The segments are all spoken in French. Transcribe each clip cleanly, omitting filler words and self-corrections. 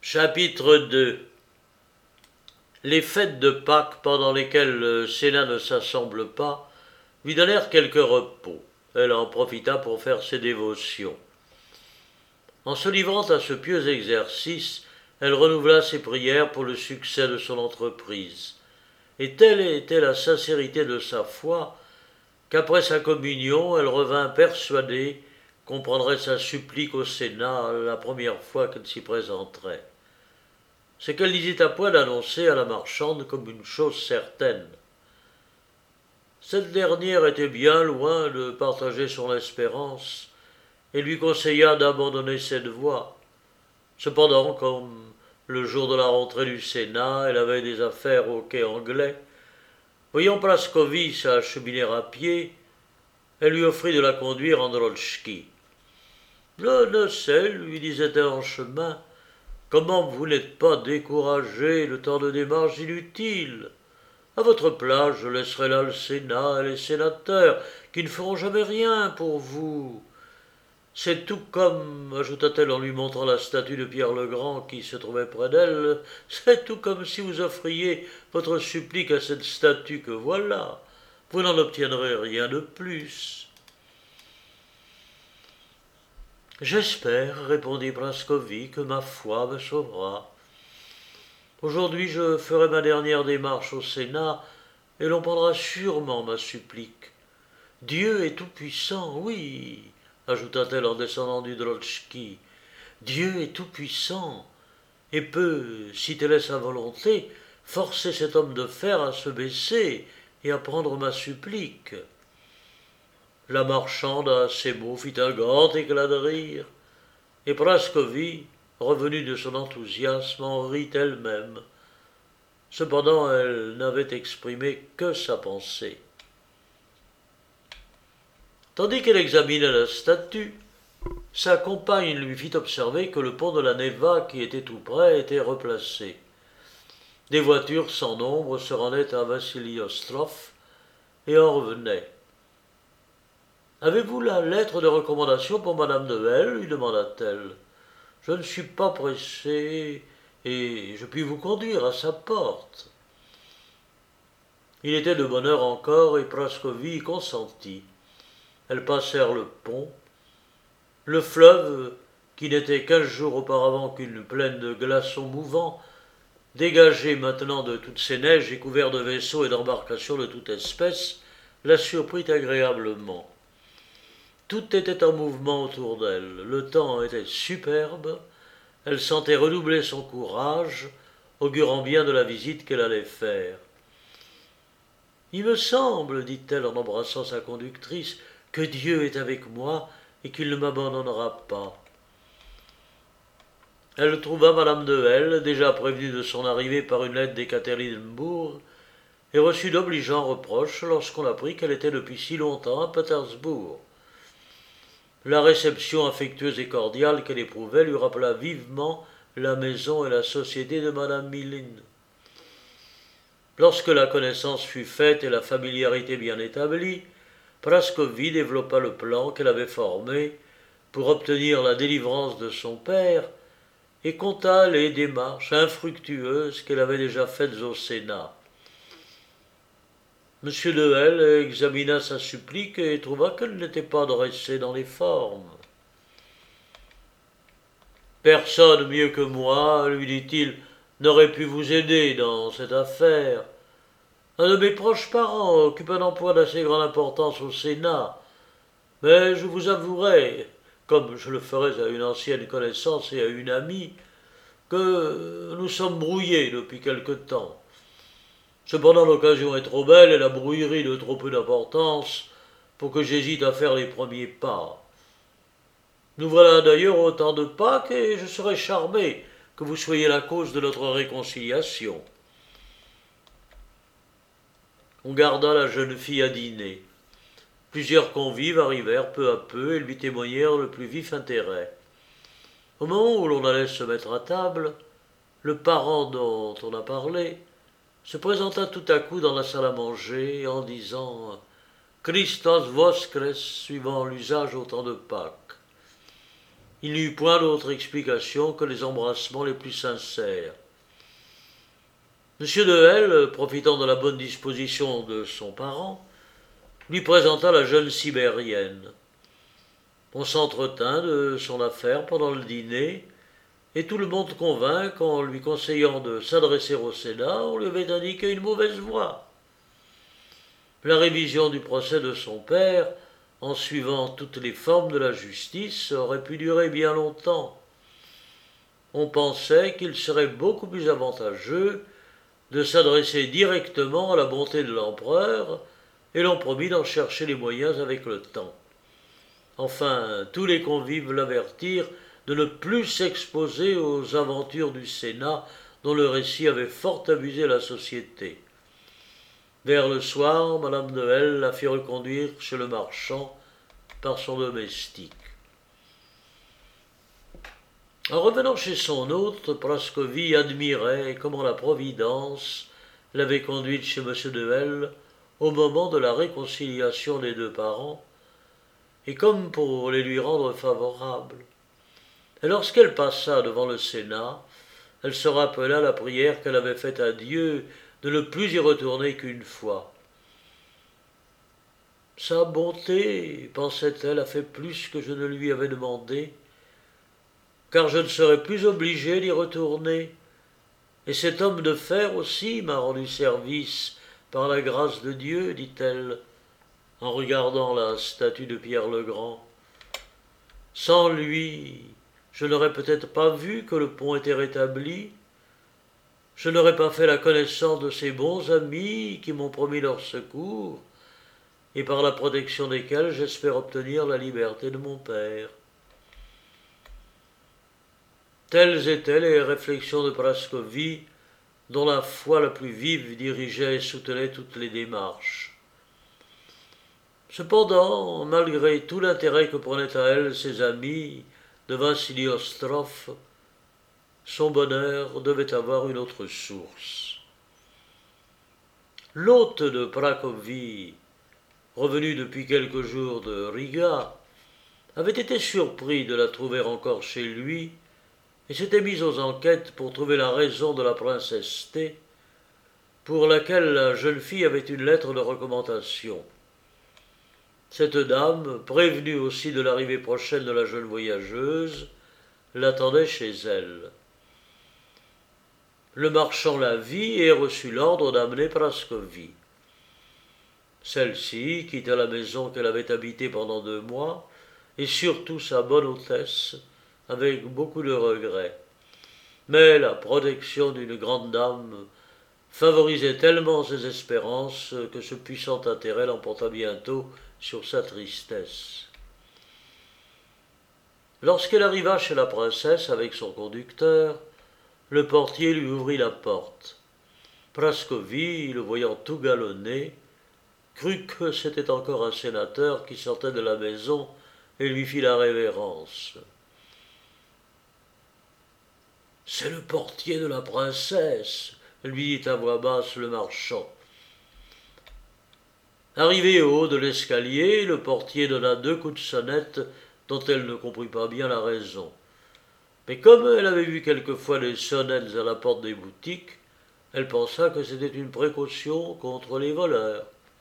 Chapitre 2. Les fêtes de Pâques, pendant lesquelles le Sénat ne s'assemble pas, lui donnèrent quelque repos. Elle en profita pour faire ses dévotions. En se livrant à ce pieux exercice, elle renouvela ses prières pour le succès de son entreprise. Et telle était la sincérité de sa foi, qu'après sa communion, elle revint persuadée qu'on prendrait sa supplique au Sénat la première fois qu'elle s'y présenterait. C'est qu'elle n'hésitait point d'annoncer à la marchande comme une chose certaine. Cette dernière était bien loin de partager son espérance et lui conseilla d'abandonner cette voie. Cependant, comme le jour de la rentrée du Sénat, elle avait des affaires au quai anglais, voyant Praskovy s'acheminer à pied, elle lui offrit de la conduire en drôlchki. « Je ne sais, lui disait-elle en chemin, comment vous n'êtes pas découragé de tant de démarches inutiles. À votre place, je laisserai là le Sénat et les sénateurs, qui ne feront jamais rien pour vous. C'est tout comme, ajouta-t-elle en lui montrant la statue de Pierre le Grand qui se trouvait près d'elle, c'est tout comme si vous offriez votre supplique à cette statue que voilà. Vous n'en obtiendrez rien de plus. J'espère, répondit Praskovy, que ma foi me sauvera. Aujourd'hui je ferai ma dernière démarche au Sénat, et l'on prendra sûrement ma supplique. Dieu est tout-puissant, oui, ajouta-t-elle en descendant du drôlchki. Dieu est tout-puissant, et peut, si telle est sa volonté, forcer cet homme de fer à se baisser et à prendre ma supplique. La marchande, à ces mots, fit un grand éclat de rire, et Praskovy, revenue de son enthousiasme, en rit elle-même. Cependant, elle n'avait exprimé que sa pensée. Tandis qu'elle examinait la statue, sa compagne lui fit observer que le pont de la Neva, qui était tout près, était replacé. Des voitures sans nombre se rendaient à Vassili-Ostrov et en revenaient. « Avez-vous la lettre de recommandation pour madame de L ?» lui demanda-t-elle. « Je ne suis pas pressée, et je puis vous conduire à sa porte. » Il était de bonne heure encore, et Praskovy consentit. Elles passèrent le pont. Le fleuve, qui n'était 15 jours auparavant qu'une plaine de glaçons mouvants, dégagé maintenant de toutes ses neiges et couvert de vaisseaux et d'embarcations de toute espèce, la surprit agréablement. Tout était en mouvement autour d'elle, le temps était superbe, elle sentait redoubler son courage, augurant bien de la visite qu'elle allait faire. « Il me semble, dit-elle en embrassant sa conductrice, que Dieu est avec moi et qu'il ne m'abandonnera pas. » Elle trouva madame de L, déjà prévenue de son arrivée par une lettre d'Ekaterinbourg, et reçut d'obligeants reproches lorsqu'on apprit qu'elle était depuis si longtemps à Pétersbourg. La réception affectueuse et cordiale qu'elle éprouvait lui rappela vivement la maison et la société de madame Milin. Lorsque la connaissance fut faite et la familiarité bien établie, Praskovy développa le plan qu'elle avait formé pour obtenir la délivrance de son père et conta les démarches infructueuses qu'elle avait déjà faites au Sénat. M. de L examina sa supplique et trouva qu'elle n'était pas dressée dans les formes. « Personne mieux que moi, lui dit-il, n'aurait pu vous aider dans cette affaire. Un de mes proches parents occupe un emploi d'assez grande importance au Sénat, mais je vous avouerai, comme je le ferais à une ancienne connaissance et à une amie, que nous sommes brouillés depuis quelque temps. Cependant, l'occasion est trop belle et la brouillerie de trop peu d'importance pour que j'hésite à faire les premiers pas. Nous voilà d'ailleurs au temps de Pâques et je serais charmé que vous soyez la cause de notre réconciliation. » On garda la jeune fille à dîner. Plusieurs convives arrivèrent peu à peu et lui témoignèrent le plus vif intérêt. Au moment où l'on allait se mettre à table, le parent dont on a parlé se présenta tout à coup dans la salle à manger en disant « 'Christos Voskres' suivant l'usage au temps de Pâques. Il n'y eut point d'autre explication que les embrassements les plus sincères. M. de L, profitant de la bonne disposition de son parent, lui présenta la jeune sibérienne. On s'entretint de son affaire pendant le dîner, et tout le monde convint qu'en lui conseillant de s'adresser au Sénat, on lui avait indiqué une mauvaise voie. La révision du procès de son père, en suivant toutes les formes de la justice, aurait pu durer bien longtemps. On pensait qu'il serait beaucoup plus avantageux de s'adresser directement à la bonté de l'empereur, et l'on promit d'en chercher les moyens avec le temps. Enfin, tous les convives l'avertirent de ne plus s'exposer aux aventures du Sénat, dont le récit avait fort amusé la société. Vers le soir, Madame de L la fit reconduire chez le marchand par son domestique. En revenant chez son hôte, Prascoville admirait comment la Providence l'avait conduite chez M. de L au moment de la réconciliation des deux parents, et comme pour les lui rendre favorables. Et lorsqu'elle passa devant le Sénat, elle se rappela la prière qu'elle avait faite à Dieu de ne plus y retourner qu'une fois. Sa bonté, pensait-elle, a fait plus que je ne lui avais demandé, car je ne serai plus obligée d'y retourner, et cet homme de fer aussi m'a rendu service par la grâce de Dieu, dit-elle, en regardant la statue de Pierre le Grand. Sans lui, je n'aurais peut-être pas vu que le pont était rétabli, je n'aurais pas fait la connaissance de ces bons amis qui m'ont promis leur secours, et par la protection desquels j'espère obtenir la liberté de mon père. Telles étaient les réflexions de Prascoville, dont la foi la plus vive dirigeait et soutenait toutes les démarches. Cependant, malgré tout l'intérêt que prenaient à elle ses amis de Vassili Ostrov, son bonheur devait avoir une autre source. L'hôte de Prascoville, revenu depuis quelques jours de Riga, avait été surpris de la trouver encore chez lui et s'était mis aux enquêtes pour trouver la raison de la princesse T, pour laquelle la jeune fille avait une lettre de recommandation. Cette dame, prévenue aussi de l'arrivée prochaine de la jeune voyageuse, l'attendait chez elle. Le marchand la vit et reçut l'ordre d'amener Prascoville. Celle-ci quitta la maison qu'elle avait habitée pendant 2 mois, et surtout sa bonne hôtesse, avec beaucoup de regret. Mais la protection d'une grande dame favorisait tellement ses espérances que ce puissant intérêt l'emporta bientôt sur sa tristesse. Lorsqu'elle arriva chez la princesse avec son conducteur, le portier lui ouvrit la porte. Prascoville, le voyant tout galonné, crut que c'était encore un sénateur qui sortait de la maison et lui fit la révérence. « C'est le portier de la princesse, » lui dit à voix basse le marchand. Arrivé au haut de l'escalier, le portier donna 2 coups de sonnette dont elle ne comprit pas bien la raison. Mais comme elle avait vu quelquefois des sonnettes à la porte des boutiques, elle pensa que c'était une précaution contre les voleurs.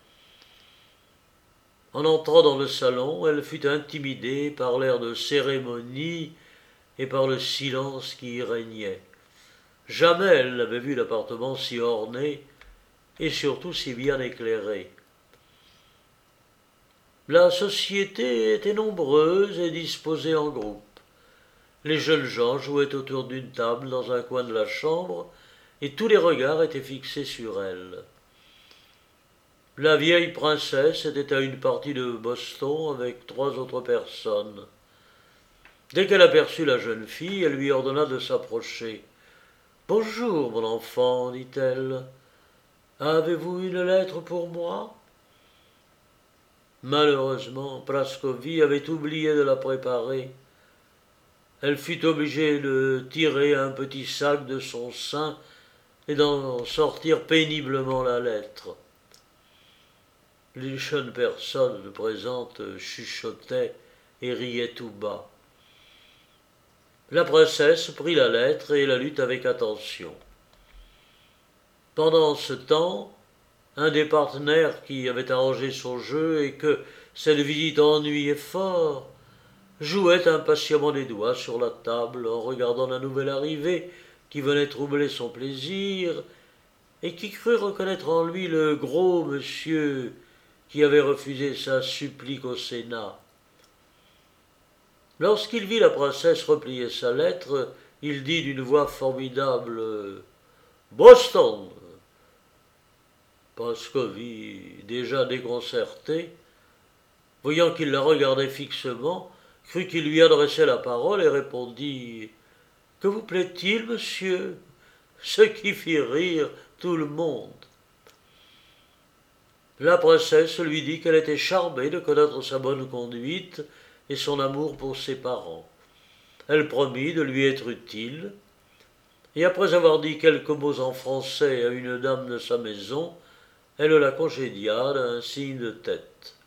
En entrant dans le salon, elle fut intimidée par l'air de cérémonie et par le silence qui y régnait. Jamais elle n'avait vu l'appartement si orné et surtout si bien éclairé. La société était nombreuse et disposée en groupe. Les jeunes gens jouaient autour d'une table dans un coin de la chambre, et tous les regards étaient fixés sur elle. La vieille princesse était à une partie de Boston avec 3 autres personnes. Dès qu'elle aperçut la jeune fille, elle lui ordonna de s'approcher. « Bonjour, mon enfant, dit-elle. Avez-vous une lettre pour moi ?» Malheureusement, Prascoville avait oublié de la préparer. Elle fut obligée de tirer un petit sac de son sein et d'en sortir péniblement la lettre. Les jeunes personnes présentes chuchotaient et riaient tout bas. La princesse prit la lettre et la lut avec attention. Pendant ce temps, un des partenaires qui avait arrangé son jeu et que cette visite ennuyait fort, jouait impatiemment les doigts sur la table en regardant la nouvelle arrivée qui venait troubler son plaisir et qui crut reconnaître en lui le gros monsieur qui avait refusé sa supplique au Sénat. Lorsqu'il vit la princesse replier sa lettre, il dit d'une voix formidable « Boston !» Prascoville, déjà déconcerté, voyant qu'il la regardait fixement, crut qu'il lui adressait la parole et répondit « Que vous plaît-il, monsieur ?» Ce qui fit rire tout le monde. La princesse lui dit qu'elle était charmée de connaître sa bonne conduite et son amour pour ses parents. Elle promit de lui être utile, et après avoir dit quelques mots en français à une dame de sa maison, elle la congédia d'un signe de tête.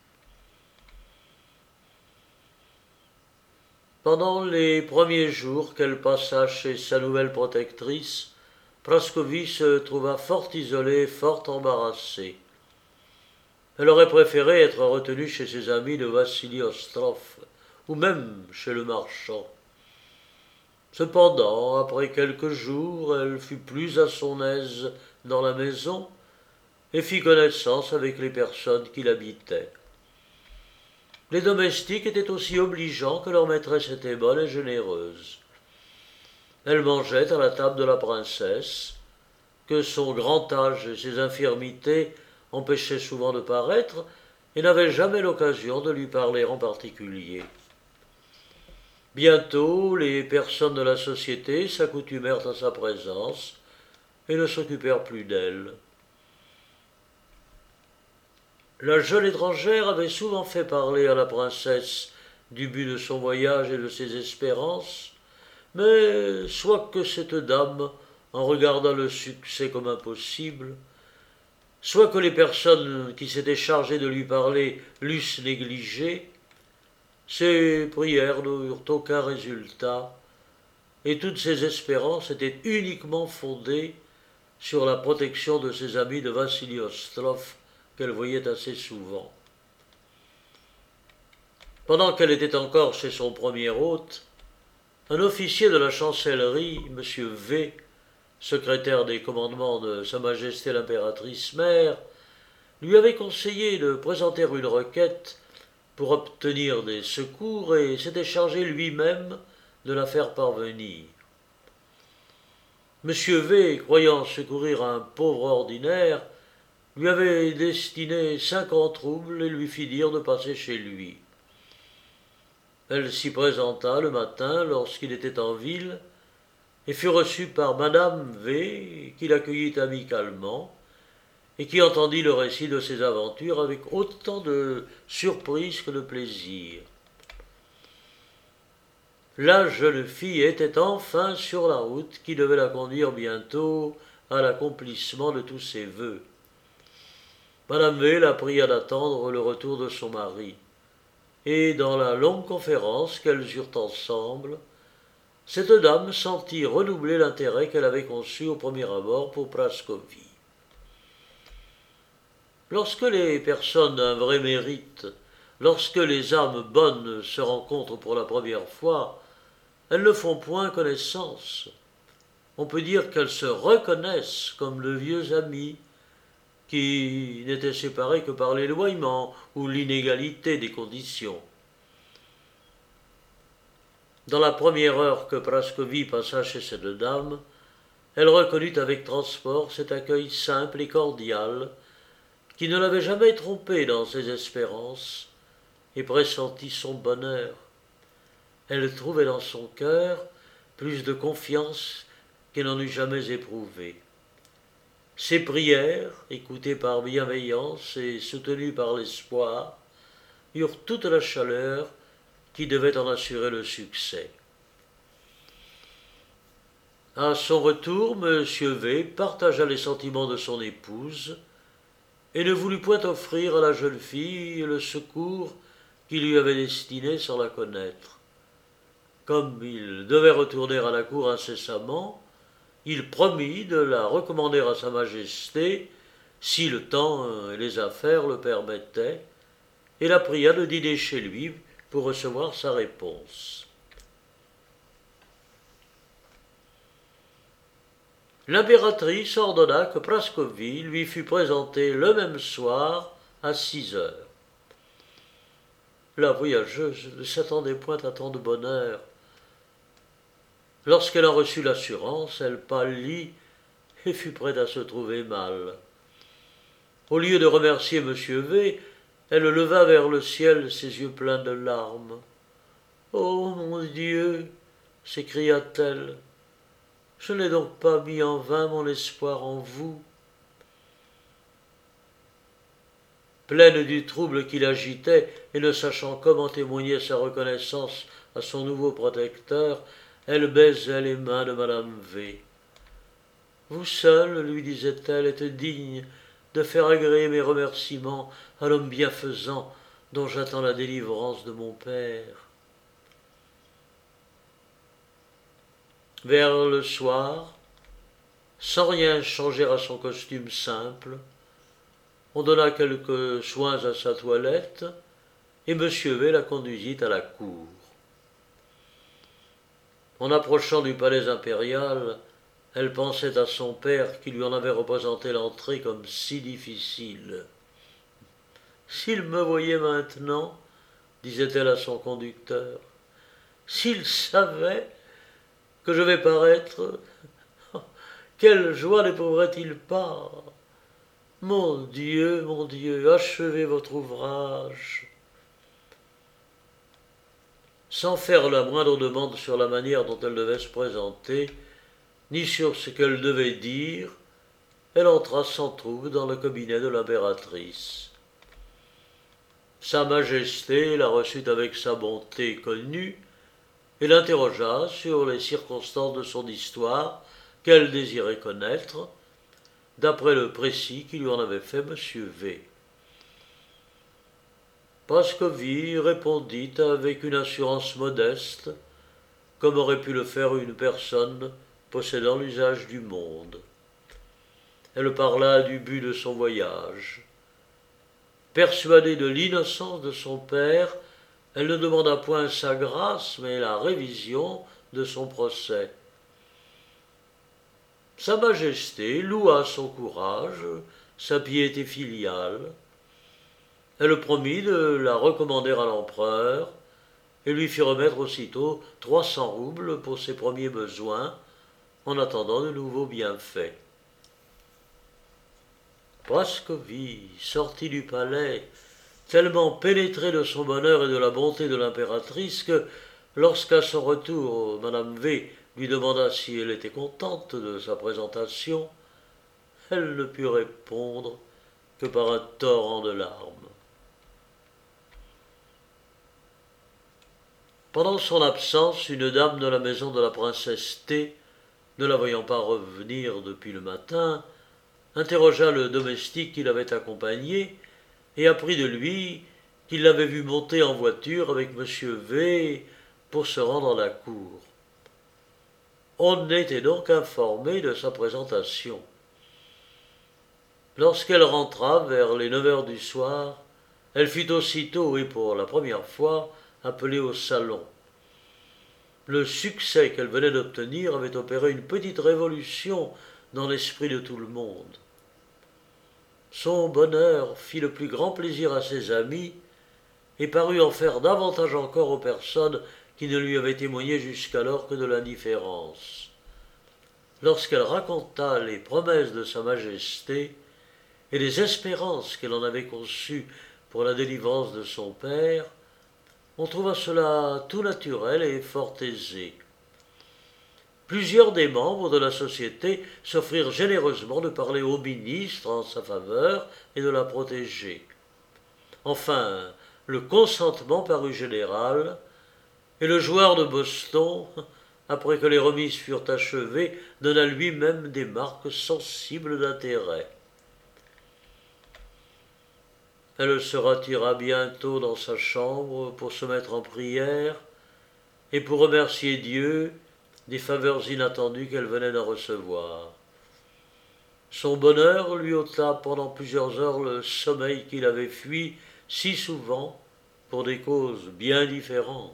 Pendant les premiers jours qu'elle passa chez sa nouvelle protectrice, Prascoville se trouva fort isolée, fort embarrassée. Elle aurait préféré être retenue chez ses amis de Vassili Ostrov, ou même chez le marchand. Cependant, après quelques jours, elle fut plus à son aise dans la maison et fit connaissance avec les personnes qui l'habitaient. Les domestiques étaient aussi obligeants que leur maîtresse était bonne et généreuse. Elle mangeait à la table de la princesse, que son grand âge et ses infirmités empêchaient souvent de paraître, et n'avait jamais l'occasion de lui parler en particulier. Bientôt, les personnes de la société s'accoutumèrent à sa présence et ne s'occupèrent plus d'elle. La jeune étrangère avait souvent fait parler à la princesse du but de son voyage et de ses espérances, mais soit que cette dame en regardât le succès comme impossible, soit que les personnes qui s'étaient chargées de lui parler l'eussent négligé, ses prières n'eurent aucun résultat, et toutes ses espérances étaient uniquement fondées sur la protection de ses amis de Vassili Ostrov, qu'elle voyait assez souvent. Pendant qu'elle était encore chez son premier hôte, un officier de la chancellerie, M. V., secrétaire des commandements de Sa Majesté l'impératrice mère, lui avait conseillé de présenter une requête pour obtenir des secours et s'était chargé lui-même de la faire parvenir. M. V., croyant secourir un pauvre ordinaire, lui avait destiné 50 roubles et lui fit dire de passer chez lui. Elle s'y présenta le matin lorsqu'il était en ville et fut reçue par Madame V., qui l'accueillit amicalement et qui entendit le récit de ses aventures avec autant de surprise que de plaisir. La jeune fille était enfin sur la route qui devait la conduire bientôt à l'accomplissement de tous ses vœux. Madame V. la pria d'attendre le retour de son mari, et dans la longue conférence qu'elles eurent ensemble, cette dame sentit redoubler l'intérêt qu'elle avait conçu au premier abord pour Prascoville. Lorsque les personnes d'un vrai mérite, lorsque les âmes bonnes se rencontrent pour la première fois, elles ne font point connaissance. On peut dire qu'elles se reconnaissent comme de vieux amis, qui n'étaient séparés que par l'éloignement ou l'inégalité des conditions. Dans la première heure que Prascoville passa chez cette dame, elle reconnut avec transport cet accueil simple et cordial, qui ne l'avait jamais trompée dans ses espérances, et pressentit son bonheur. Elle trouvait dans son cœur plus de confiance qu'elle n'en eût jamais éprouvé. Ses prières, écoutées par bienveillance et soutenues par l'espoir, eurent toute la chaleur qui devait en assurer le succès. À son retour, M. V. partagea les sentiments de son épouse et ne voulut point offrir à la jeune fille le secours qu'il lui avait destiné sans la connaître. Comme il devait retourner à la cour incessamment, il promit de la recommander à Sa Majesté si le temps et les affaires le permettaient, et la pria de dîner chez lui pour recevoir sa réponse. L'impératrice ordonna que Praskoville lui fût présentée le même soir à 6 heures. La voyageuse ne s'attendait point à tant de bonheur. Lorsqu'elle en reçut l'assurance, elle pâlit et fut prête à se trouver mal. Au lieu de remercier M. V., elle leva vers le ciel ses yeux pleins de larmes. « Oh, mon Dieu !» s'écria-t-elle. « Je n'ai donc pas mis en vain mon espoir en vous. » Pleine du trouble qui l'agitait et ne sachant comment témoigner sa reconnaissance à son nouveau protecteur, elle baisait les mains de madame V. « Vous seul, lui disait-elle, êtes digne de faire agréer mes remerciements à l'homme bienfaisant dont j'attends la délivrance de mon père. » Vers le soir, sans rien changer à son costume simple, on donna quelques soins à sa toilette, et M. V la conduisit à la cour. En approchant du palais impérial, elle pensait à son père qui lui en avait représenté l'entrée comme si difficile. « S'il me voyait maintenant, disait-elle à son conducteur, s'il savait que je vais paraître, quelle joie n'éprouverait-il pas? Mon Dieu, achevez votre ouvrage. » Sans faire la moindre demande sur la manière dont elle devait se présenter, ni sur ce qu'elle devait dire, elle entra sans trouble dans le cabinet de l'impératrice. Sa Majesté la reçut avec sa bonté connue et l'interrogea sur les circonstances de son histoire qu'elle désirait connaître, d'après le précis qui lui en avait fait M. V. Praskoville répondit avec une assurance modeste, comme aurait pu le faire une personne possédant l'usage du monde. Elle parla du but de son voyage. Persuadée de l'innocence de son père, elle ne demanda point sa grâce, mais la révision de son procès. Sa Majesté loua son courage, sa piété filiale. Elle promit de la recommander à l'empereur et lui fit remettre aussitôt 300 roubles pour ses premiers besoins, en attendant de nouveaux bienfaits. Praskoville sortit du palais, tellement pénétrée de son bonheur et de la bonté de l'impératrice que, lorsqu'à son retour madame V lui demanda si elle était contente de sa présentation, elle ne put répondre que par un torrent de larmes. Pendant son absence, une dame de la maison de la princesse T, ne la voyant pas revenir depuis le matin, interrogea le domestique qui l'avait accompagné et apprit de lui qu'il l'avait vu monter en voiture avec M. V pour se rendre à la cour. On était donc informé de sa présentation. Lorsqu'elle rentra vers les 9 heures du soir, elle fut aussitôt et pour la première fois appelée au salon. Le succès qu'elle venait d'obtenir avait opéré une petite révolution dans l'esprit de tout le monde. Son bonheur fit le plus grand plaisir à ses amis et parut en faire davantage encore aux personnes qui ne lui avaient témoigné jusqu'alors que de l'indifférence. Lorsqu'elle raconta les promesses de Sa Majesté et les espérances qu'elle en avait conçues pour la délivrance de son père, on trouva cela tout naturel et fort aisé. Plusieurs des membres de la société s'offrirent généreusement de parler au ministre en sa faveur et de la protéger. Enfin, le consentement parut général, et le joueur de Boston, après que les remises furent achevées, donna lui-même des marques sensibles d'intérêt. Elle se retira bientôt dans sa chambre pour se mettre en prière, et pour remercier Dieu des faveurs inattendues qu'elle venait de recevoir. Son bonheur lui ôta pendant plusieurs heures le sommeil qu'il avait fui si souvent pour des causes bien différentes.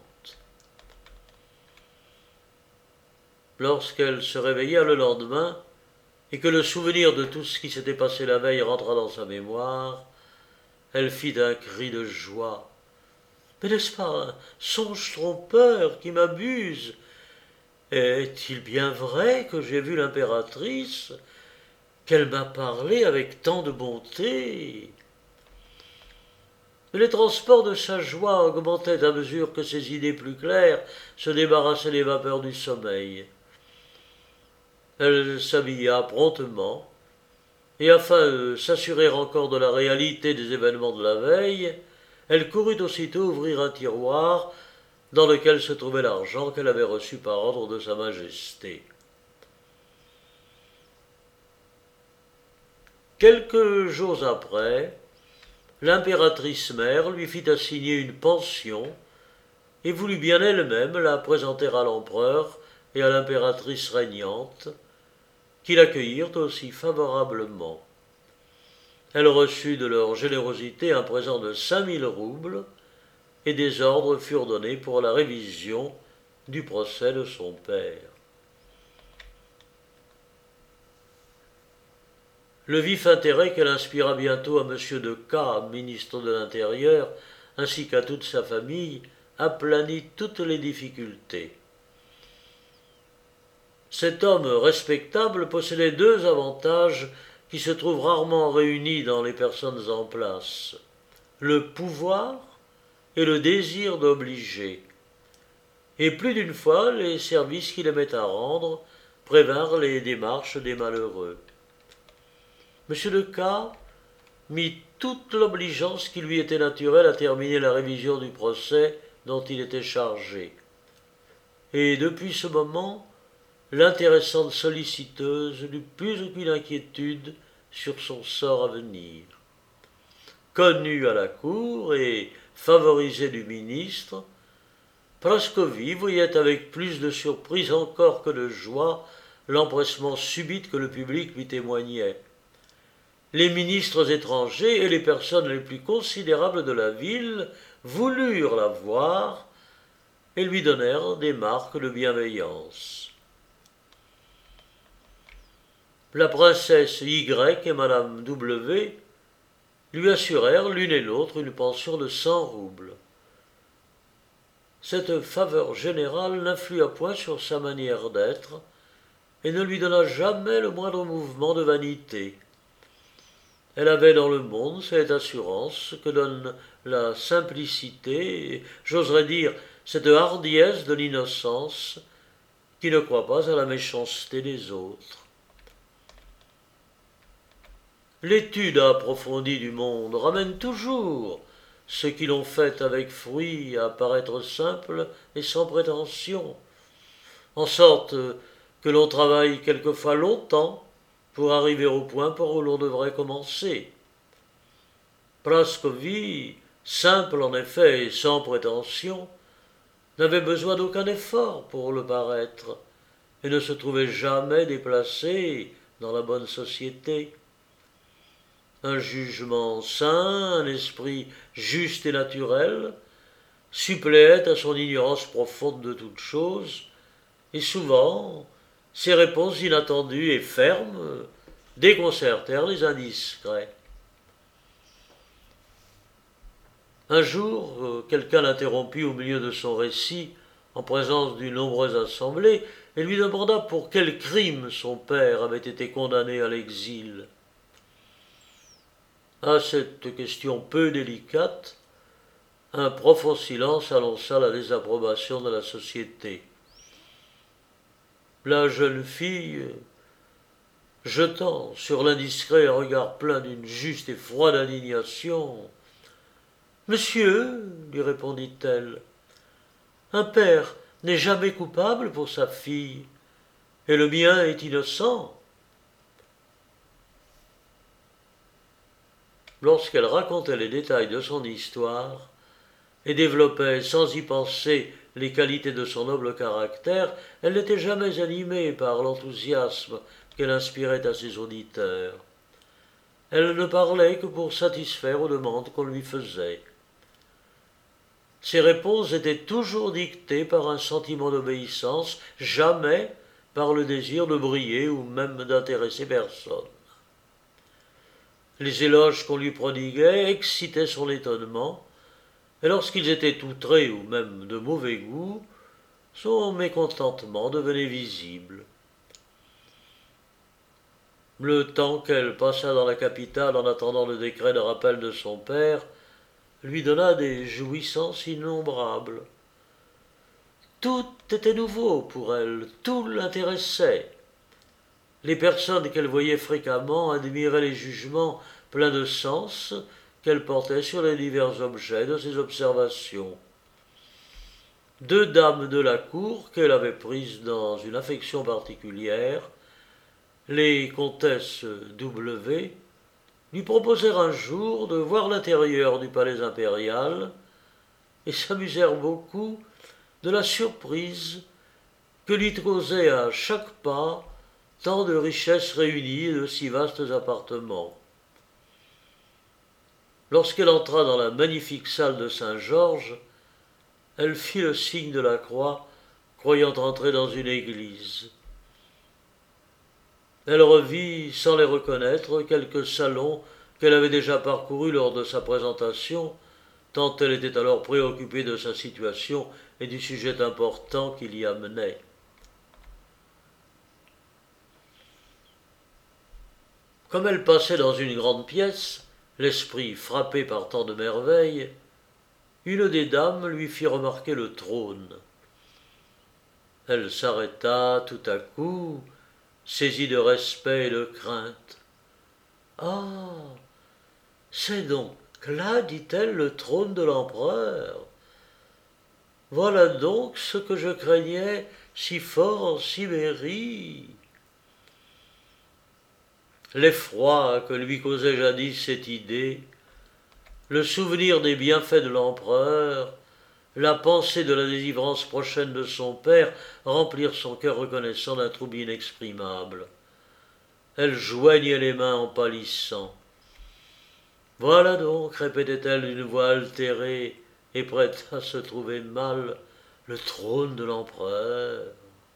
Lorsqu'elle se réveilla le lendemain, et que le souvenir de tout ce qui s'était passé la veille rentra dans sa mémoire, elle fit un cri de joie. « Mais n'est-ce pas un songe trompeur qui m'abuse? Est-il bien vrai que j'ai vu l'impératrice, qu'elle m'a parlé avec tant de bonté ?» Les transports de sa joie augmentaient à mesure que ses idées plus claires se débarrassaient des vapeurs du sommeil. Elle s'habilla promptement, et afin de s'assurer encore de la réalité des événements de la veille, elle courut aussitôt ouvrir un tiroir dans lequel se trouvait l'argent qu'elle avait reçu par ordre de Sa Majesté. Quelques jours après, l'impératrice mère lui fit assigner une pension et voulut bien elle-même la présenter à l'empereur et à l'impératrice régnante, qui l'accueillirent aussi favorablement. Elle reçut de leur générosité un présent de 5000 roubles, et des ordres furent donnés pour la révision du procès de son père. Le vif intérêt qu'elle inspira bientôt à M. de K., ministre de l'Intérieur, ainsi qu'à toute sa famille, aplanit toutes les difficultés. Cet homme respectable possédait deux avantages qui se trouvent rarement réunis dans les personnes en place: le pouvoir et le désir d'obliger. Et plus d'une fois, les services qu'il aimait à rendre prévinrent les démarches des malheureux. M. de K. mit toute l'obligeance qui lui était naturelle à terminer la révision du procès dont il était chargé. Et depuis ce moment, l'intéressante solliciteuse n'eut plus aucune inquiétude sur son sort à venir. Connu à la cour et favorisé du ministre, Prascovie voyait avec plus de surprise encore que de joie l'empressement subit que le public lui témoignait. Les ministres étrangers et les personnes les plus considérables de la ville voulurent la voir et lui donnèrent des marques de bienveillance. La princesse Y et madame W lui assurèrent l'une et l'autre une pension de 100 roubles. Cette faveur générale n'influa point sur sa manière d'être et ne lui donna jamais le moindre mouvement de vanité. Elle avait dans le monde cette assurance que donne la simplicité, et, j'oserais dire, cette hardiesse de l'innocence qui ne croit pas à la méchanceté des autres. L'étude approfondie du monde ramène toujours ceux qui l'ont fait avec fruit à paraître simple et sans prétention, en sorte que l'on travaille quelquefois longtemps pour arriver au point par où l'on devrait commencer. Prascovie, simple en effet et sans prétention, n'avait besoin d'aucun effort pour le paraître, et ne se trouvait jamais déplacé dans la bonne société. Un jugement sain, un esprit juste et naturel, suppléaient à son ignorance profonde de toutes choses, et souvent, ses réponses inattendues et fermes déconcertèrent les indiscrets. Un jour, quelqu'un l'interrompit au milieu de son récit, en présence d'une nombreuse assemblée, et lui demanda pour quel crime son père avait été condamné à l'exil. À cette question peu délicate, un profond silence annonça la désapprobation de la société. La jeune fille, jetant sur l'indiscret un regard plein d'une juste et froide indignation, « Monsieur, lui répondit-elle, un père n'est jamais coupable pour sa fille, et le mien est innocent. » Lorsqu'elle racontait les détails de son histoire, et développait sans y penser les qualités de son noble caractère, elle n'était jamais animée par l'enthousiasme qu'elle inspirait à ses auditeurs. Elle ne parlait que pour satisfaire aux demandes qu'on lui faisait. Ses réponses étaient toujours dictées par un sentiment d'obéissance, jamais par le désir de briller ou même d'intéresser personne. Les éloges qu'on lui prodiguait excitaient son étonnement, et lorsqu'ils étaient outrés ou même de mauvais goût, son mécontentement devenait visible. Le temps qu'elle passa dans la capitale en attendant le décret de rappel de son père lui donna des jouissances innombrables. Tout était nouveau pour elle, tout l'intéressait. Les personnes qu'elle voyait fréquemment admiraient les jugements pleins de sens qu'elle portait sur les divers objets de ses observations. Deux dames de la cour qu'elle avait prises dans une affection particulière, les comtesses W, lui proposèrent un jour de voir l'intérieur du palais impérial et s'amusèrent beaucoup de la surprise que lui causait à chaque pas tant de richesses réunies et de si vastes appartements. Lorsqu'elle entra dans la magnifique salle de Saint-Georges, elle fit le signe de la croix, croyant entrer dans une église. Elle revit, sans les reconnaître, quelques salons qu'elle avait déjà parcourus lors de sa présentation, tant elle était alors préoccupée de sa situation et du sujet important qui l'y amenait. Comme elle passait dans une grande pièce, l'esprit frappé par tant de merveilles, une des dames lui fit remarquer le trône. Elle s'arrêta tout à coup, saisie de respect et de crainte. « Ah, c'est donc là, dit-elle, le trône de l'empereur. Voilà donc ce que je craignais si fort en Sibérie. » L'effroi que lui causait jadis cette idée, le souvenir des bienfaits de l'empereur, la pensée de la délivrance prochaine de son père remplirent son cœur reconnaissant d'un trouble inexprimable. Elle joignait les mains en pâlissant. « Voilà donc, répétait-elle d'une voix altérée et prête à se trouver mal, le trône de l'empereur. »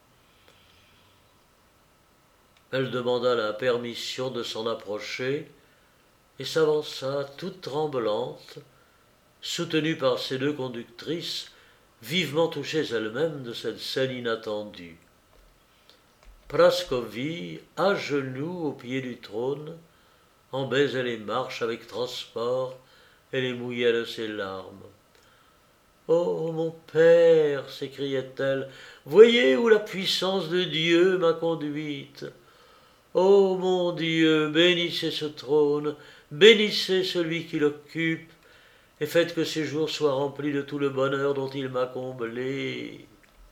Elle demanda la permission de s'en approcher et s'avança toute tremblante, soutenue par ses deux conductrices, vivement touchées elles-mêmes de cette scène inattendue. Prascoville, à genoux au pied du trône, en baisait les marches avec transport et les mouillait de ses larmes. « Oh, mon père, s'écriait-elle, voyez où la puissance de Dieu m'a conduite. Oh, mon Dieu, bénissez ce trône, bénissez celui qui l'occupe, et faites que ses jours soient remplis de tout le bonheur dont il m'a comblé. »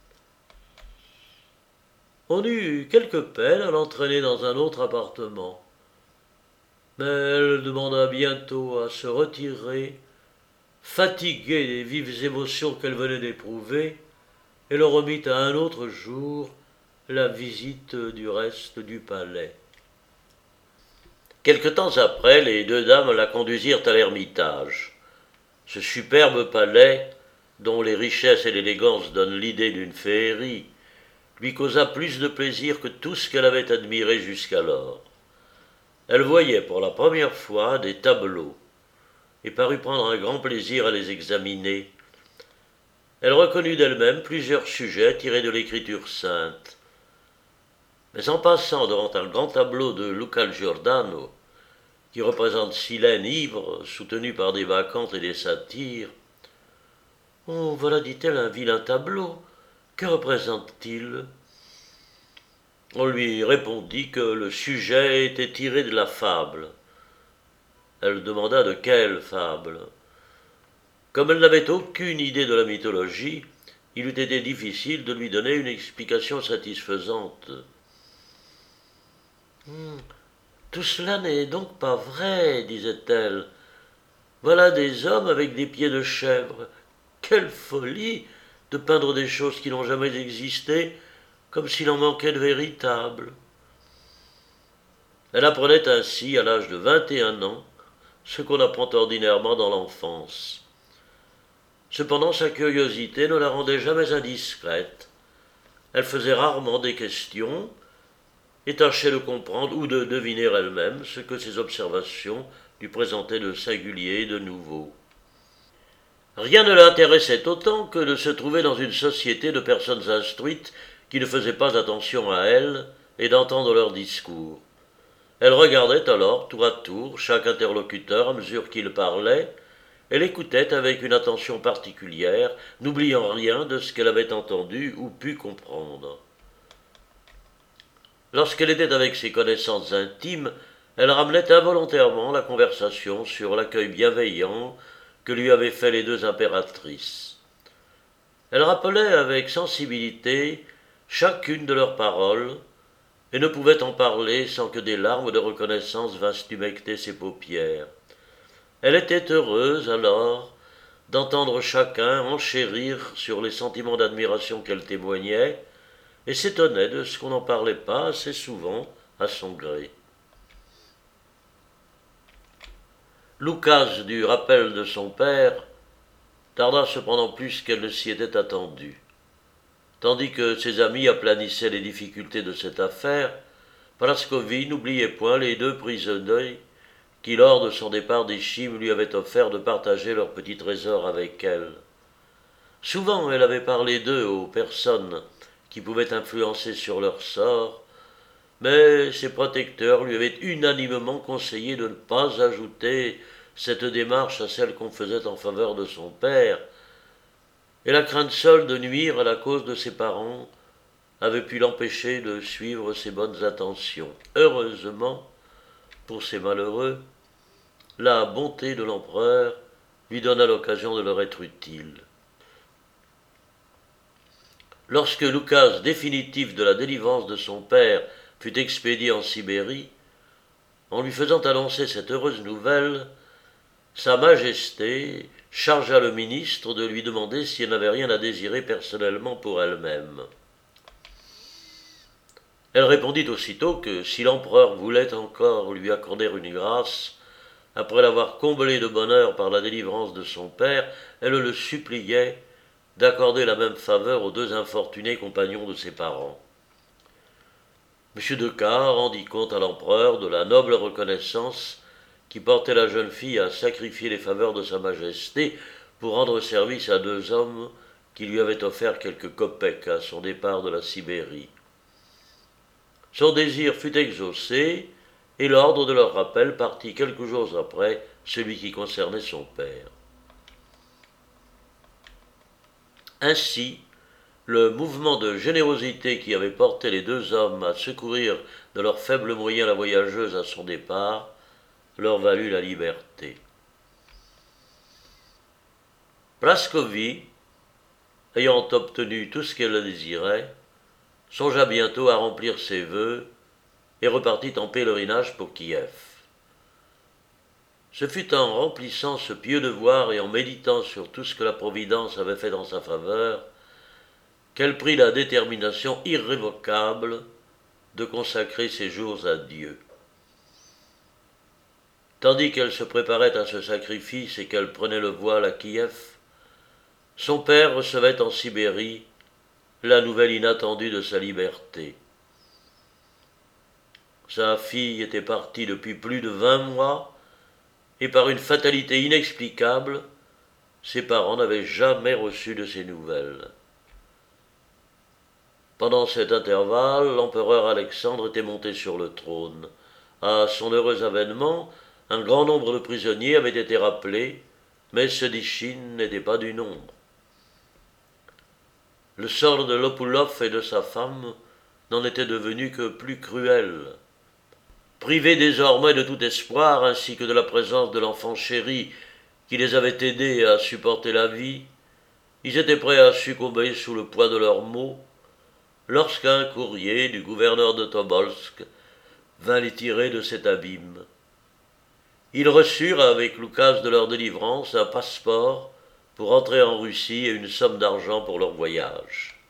On eut quelque peine à l'entraîner dans un autre appartement, mais elle demanda bientôt à se retirer, fatiguée des vives émotions qu'elle venait d'éprouver, et le remit à un autre jour, la visite du reste du palais. Quelque temps après, les deux dames la conduisirent à l'Ermitage. Ce superbe palais, dont les richesses et l'élégance donnent l'idée d'une féerie, lui causa plus de plaisir que tout ce qu'elle avait admiré jusqu'alors. Elle voyait pour la première fois des tableaux, et parut prendre un grand plaisir à les examiner. Elle reconnut d'elle-même plusieurs sujets tirés de l'écriture sainte. Mais en passant devant un grand tableau de Luca Giordano, qui représente Silène ivre, soutenue par des bacchantes et des satyres, « Oh, voilà, dit-elle, un vilain tableau. Que représente-t-il » On lui répondit que le sujet était tiré de la fable. Elle demanda de quelle fable. Comme elle n'avait aucune idée de la mythologie, il eût été difficile de lui donner une explication satisfaisante. « Tout cela n'est donc pas vrai, disait-elle. Voilà des hommes avec des pieds de chèvre. Quelle folie! de peindre des choses qui n'ont jamais existé, comme s'il en manquait de véritables. Elle apprenait ainsi, à l'âge de 21 ans, ce qu'on apprend ordinairement dans l'enfance. Cependant, sa curiosité ne la rendait jamais indiscrète. Elle faisait rarement des questions et tâchait de comprendre ou de deviner elle-même ce que ses observations lui présentaient de singulier et de nouveau. Rien ne l'intéressait autant que de se trouver dans une société de personnes instruites qui ne faisaient pas attention à elle et d'entendre leurs discours. Elle regardait alors, tour à tour, chaque interlocuteur à mesure qu'il parlait, et l'écoutait avec une attention particulière, n'oubliant rien de ce qu'elle avait entendu ou pu comprendre. Lorsqu'elle était avec ses connaissances intimes, elle ramenait involontairement la conversation sur l'accueil bienveillant que lui avaient fait les deux impératrices. Elle rappelait avec sensibilité chacune de leurs paroles, et ne pouvait en parler sans que des larmes de reconnaissance vinssent humecter ses paupières. Elle était heureuse, alors, d'entendre chacun enchérir sur les sentiments d'admiration qu'elle témoignait, et s'étonnait de ce qu'on n'en parlait pas assez souvent à son gré. L'oukase du rappel de son père tarda cependant plus qu'elle ne s'y était attendue. Tandis que ses amis aplanissaient les difficultés de cette affaire, Praskovie n'oubliait point les deux prisonniers qui, lors de son départ d'Ichim, lui avaient offert de partager leur petit trésor avec elle. Souvent elle avait parlé d'eux aux personnes qui pouvaient influencer sur leur sort, mais ses protecteurs lui avaient unanimement conseillé de ne pas ajouter cette démarche à celle qu'on faisait en faveur de son père, et la crainte seule de nuire à la cause de ses parents avait pu l'empêcher de suivre ses bonnes intentions. Heureusement, pour ces malheureux, la bonté de l'empereur lui donna l'occasion de leur être utile. Lorsque l'oukase définitif de la délivrance de son père fut expédié en Sibérie, en lui faisant annoncer cette heureuse nouvelle, Sa Majesté chargea le ministre de lui demander si elle n'avait rien à désirer personnellement pour elle-même. Elle répondit aussitôt que si l'empereur voulait encore lui accorder une grâce, après l'avoir comblé de bonheur par la délivrance de son père, elle le suppliait d'accorder la même faveur aux deux infortunés compagnons de ses parents. M. de K. rendit compte à l'empereur de la noble reconnaissance qui portait la jeune fille à sacrifier les faveurs de Sa Majesté pour rendre service à deux hommes qui lui avaient offert quelques kopecks à son départ de la Sibérie. Son désir fut exaucé, et l'ordre de leur rappel partit quelques jours après celui qui concernait son père. Ainsi, le mouvement de générosité qui avait porté les deux hommes à secourir de leurs faibles moyens la voyageuse à son départ leur valut la liberté. Praskovie, ayant obtenu tout ce qu'elle désirait, songea bientôt à remplir ses vœux et repartit en pèlerinage pour Kiev. Ce fut en remplissant ce pieux devoir et en méditant sur tout ce que la Providence avait fait dans sa faveur qu'elle prit la détermination irrévocable de consacrer ses jours à Dieu. Tandis qu'elle se préparait à ce sacrifice et qu'elle prenait le voile à Kiev, son père recevait en Sibérie la nouvelle inattendue de sa liberté. Sa fille était partie depuis plus de 20 mois, et par une fatalité inexplicable, ses parents n'avaient jamais reçu de ses nouvelles. Pendant cet intervalle, l'empereur Alexandre était monté sur le trône. À son heureux avènement, un grand nombre de prisonniers avaient été rappelés, mais ceux d'Ichine n'étaient pas du nombre. Le sort de Lopulov et de sa femme n'en était devenu que plus cruel. Privés désormais de tout espoir, ainsi que de la présence de l'enfant chéri qui les avait aidés à supporter la vie, ils étaient prêts à succomber sous le poids de leurs maux, lorsqu'un courrier du gouverneur de Tobolsk vint les tirer de cet abîme. Ils reçurent avec l'oukase de leur délivrance un passeport pour entrer en Russie et une somme d'argent pour leur voyage.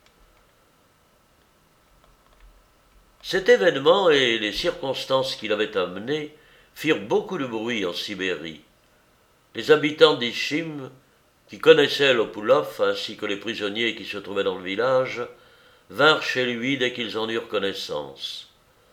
Cet événement et les circonstances qui l'avaient amené firent beaucoup de bruit en Sibérie. Les habitants d'Ichim, qui connaissaient Lopulov ainsi que les prisonniers qui se trouvaient dans le village, vinrent chez lui dès qu'ils en eurent connaissance.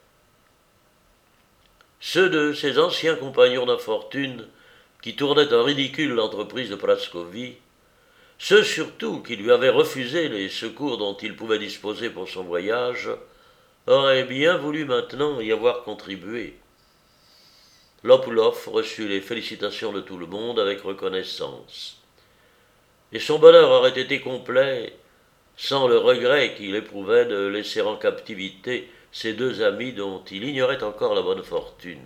Ceux de ses anciens compagnons d'infortune qui tournaient en ridicule l'entreprise de Praskovie, ceux surtout qui lui avaient refusé les secours dont il pouvait disposer pour son voyage, auraient bien voulu maintenant y avoir contribué. Lopulov reçut les félicitations de tout le monde avec reconnaissance. Et son bonheur aurait été complet sans le regret qu'il éprouvait de laisser en captivité ses deux amis dont il ignorait encore la bonne fortune.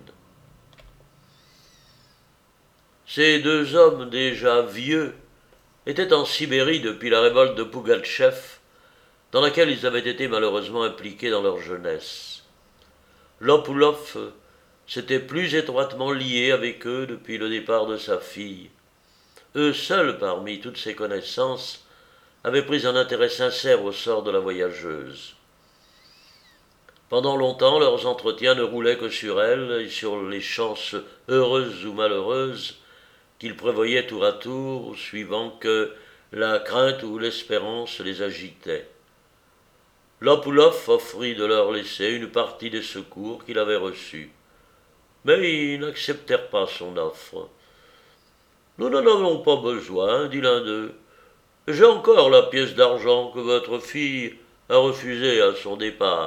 Ces deux hommes déjà vieux étaient en Sibérie depuis la révolte de Pougatchev, dans laquelle ils avaient été malheureusement impliqués dans leur jeunesse. Lopulov s'était plus étroitement lié avec eux depuis le départ de sa fille. Eux seuls, parmi toutes ses connaissances, avaient pris un intérêt sincère au sort de la voyageuse. Pendant longtemps, leurs entretiens ne roulaient que sur elle et sur les chances heureuses ou malheureuses qu'ils prévoyaient tour à tour, suivant que la crainte ou l'espérance les agitait. Lopulov offrit de leur laisser une partie des secours qu'il avait reçus. Mais ils n'acceptèrent pas son offre. « Nous n'en avons pas besoin, dit l'un d'eux. J'ai encore la pièce d'argent que votre fille a refusée à son départ. »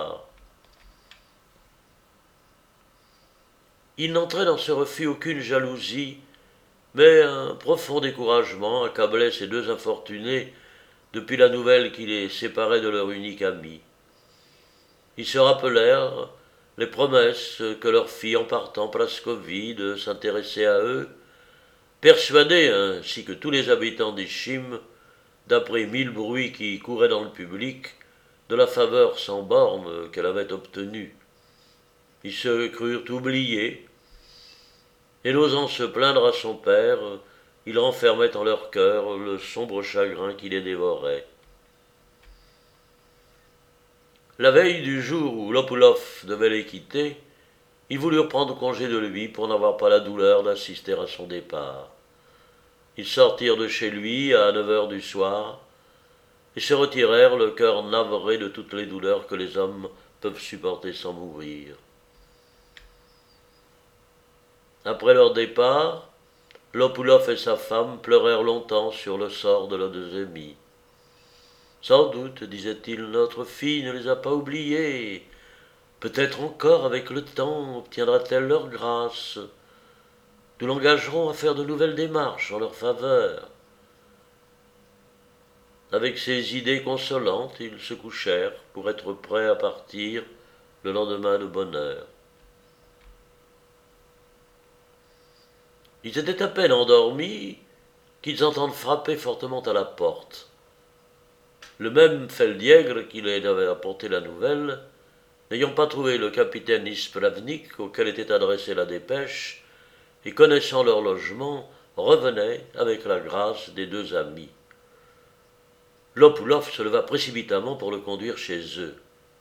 Il n'entrait dans ce refus aucune jalousie, mais un profond découragement accablait ces deux infortunés depuis la nouvelle qui les séparait de leur unique ami. Ils se rappelèrent les promesses que leur fit en partant Praskovie de s'intéresser à eux, persuadés, ainsi que tous les habitants d'Ichim, d'après 1000 bruits qui couraient dans le public, de la faveur sans bornes qu'elle avait obtenue. Ils se crurent oubliés, et n'osant se plaindre à son père, ils renfermaient en leur cœur le sombre chagrin qui les dévorait. La veille du jour où Lopulov devait les quitter, ils voulurent prendre congé de lui pour n'avoir pas la douleur d'assister à son départ. Ils sortirent de chez lui à 9 heures du soir et se retirèrent le cœur navré de toutes les douleurs que les hommes peuvent supporter sans mourir. Après leur départ, Lopulov et sa femme pleurèrent longtemps sur le sort de leurs deux amis. « Sans doute, disait-il, notre fille ne les a pas oubliés. Peut-être encore, avec le temps, obtiendra-t-elle leur grâce. Nous l'engagerons à faire de nouvelles démarches en leur faveur. » Avec ces idées consolantes, ils se couchèrent pour être prêts à partir le lendemain de bonne heure. Ils étaient à peine endormis qu'ils entendent frapper fortement à la porte. Le même Feldiègre qui leur avait apporté la nouvelle, n'ayant pas trouvé le capitaine Ispravnik auquel était adressée la dépêche, et connaissant leur logement, revenait avec la grâce des deux amis. Lopulov se leva précipitamment pour le conduire chez eux.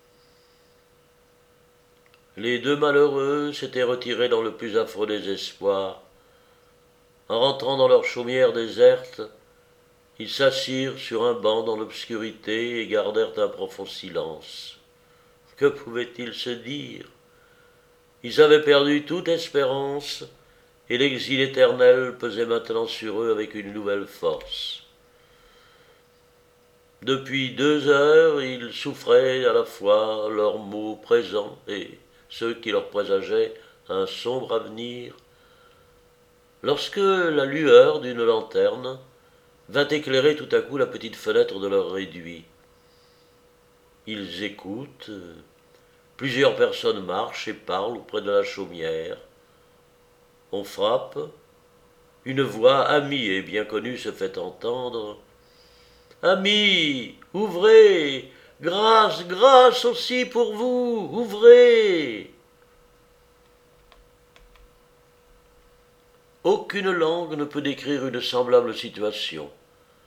Les deux malheureux s'étaient retirés dans le plus affreux désespoir. En rentrant dans leur chaumière déserte, ils s'assirent sur un banc dans l'obscurité et gardèrent un profond silence. Que pouvaient-ils se dire? Ils avaient perdu toute espérance, et l'exil éternel pesait maintenant sur eux avec une nouvelle force. Depuis 2 heures, ils souffraient à la fois leurs maux présents et ceux qui leur présageaient un sombre avenir, lorsque la lueur d'une lanterne vint éclairer tout à coup la petite fenêtre de leur réduit. Ils écoutent, plusieurs personnes marchent et parlent auprès de la chaumière. On frappe, une voix amie et bien connue se fait entendre. « Amis, ouvrez! Grâce, grâce aussi pour vous! Ouvrez !» Aucune langue ne peut décrire une semblable situation.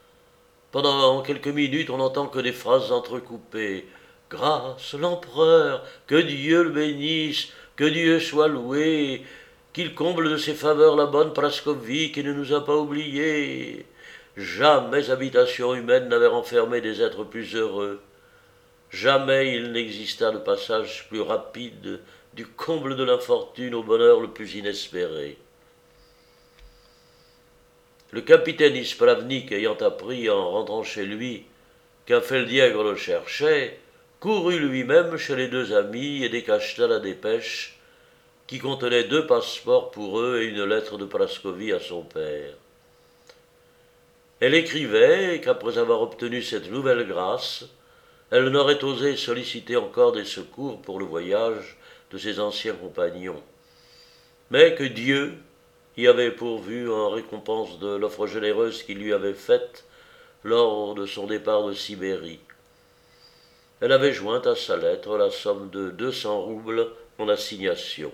Pendant quelques minutes, on n'entend que des phrases entrecoupées. Grâce l'empereur, que Dieu le bénisse, que Dieu soit loué, qu'il comble de ses faveurs la bonne Prascovie qui ne nous a pas oubliés. Jamais habitation humaine n'avait renfermé des êtres plus heureux. Jamais il n'exista de passage plus rapide du comble de l'infortune au bonheur le plus inespéré. Le capitaine Isplavnik, ayant appris en rentrant chez lui qu'un Feldiègre le cherchait, courut lui-même chez les deux amis et décacheta la dépêche qui contenait 2 passeports pour eux et une lettre de Prascovie à son père. Elle écrivait qu'après avoir obtenu cette nouvelle grâce, elle n'aurait osé solliciter encore des secours pour le voyage de ses anciens compagnons, mais que Dieu y avait pourvu en récompense de l'offre généreuse qu'il lui avait faite lors de son départ de Sibérie. Elle avait joint à sa lettre la somme de 200 roubles en assignation.